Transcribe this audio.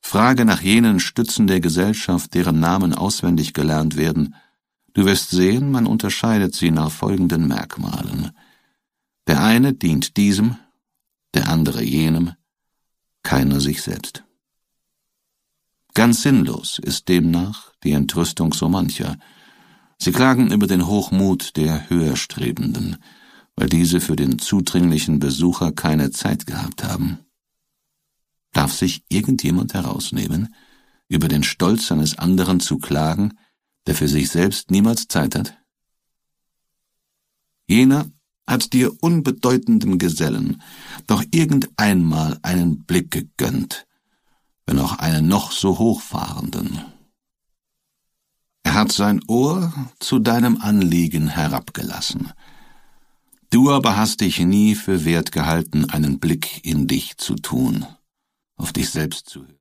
Frage nach jenen Stützen der Gesellschaft, deren Namen auswendig gelernt werden. Du wirst sehen, man unterscheidet sie nach folgenden Merkmalen. Der eine dient diesem, der andere jenem, keiner sich selbst. Ganz sinnlos ist demnach die Entrüstung so mancher. Sie klagen über den Hochmut der Höherstrebenden, weil diese für den zudringlichen Besucher keine Zeit gehabt haben. Darf sich irgendjemand herausnehmen, über den Stolz eines anderen zu klagen, der für sich selbst niemals Zeit hat? Jener hat dir unbedeutenden Gesellen doch irgendeinmal einen Blick gegönnt, wenn auch einen noch so hochfahrenden. Er hat sein Ohr zu deinem Anliegen herabgelassen. Du aber hast dich nie für wert gehalten, einen Blick in dich zu tun, auf dich selbst zu hören.